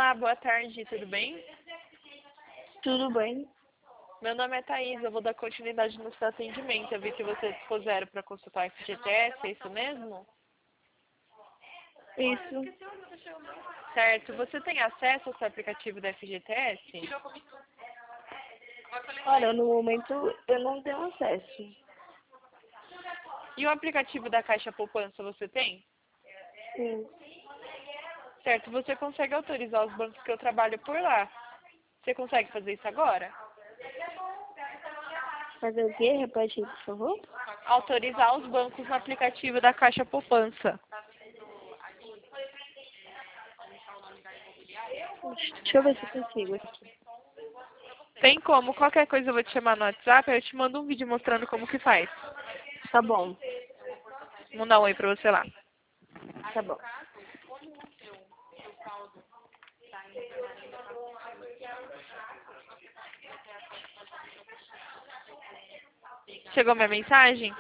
Olá, boa tarde, tudo bem? Tudo bem? Meu nome é Thaís, eu vou dar continuidade no seu atendimento. Eu vi que você dispuseram para consultar o FGTS, é isso mesmo? Isso. Certo, você tem acesso ao seu aplicativo da FGTS? Olha, no momento eu não tenho acesso. E o aplicativo da Caixa Poupança você tem? Sim. Certo, você consegue autorizar os bancos que eu trabalho por lá. Você consegue fazer isso agora? Fazer o quê? Repete, por favor. Autorizar os bancos no aplicativo da Caixa Poupança. Deixa eu ver se eu consigo aqui. Tem como, qualquer coisa eu vou te chamar no WhatsApp, eu te mando um vídeo mostrando como que faz. Tá bom, Vou dar um oi pra você lá. tá bom. Chegou minha mensagem?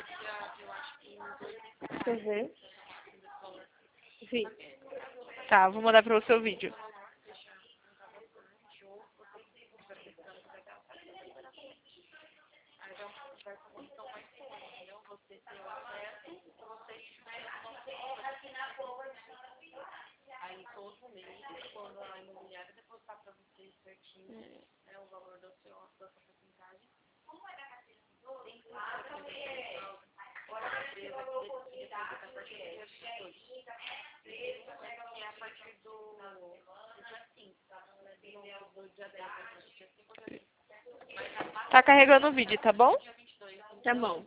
Deixa eu ver. Vi. Tá, vou mandar pra você o vídeo. Tá carregando o vídeo, tá bom? Tá bom.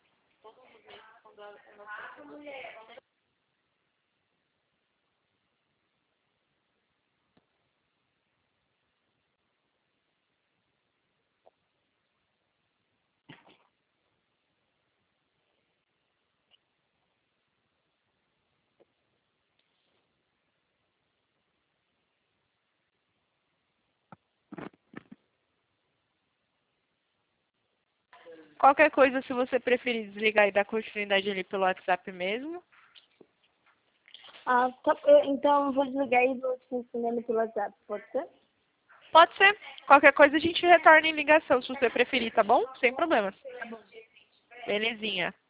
Qualquer coisa, se você preferir desligar e dar continuidade ali pelo WhatsApp mesmo. Ah, tá, então eu vou desligar e vou te ensinando pelo WhatsApp, pode ser? Pode ser. Qualquer coisa a gente retorna em ligação, se você preferir, tá bom? Sem problemas. Belezinha.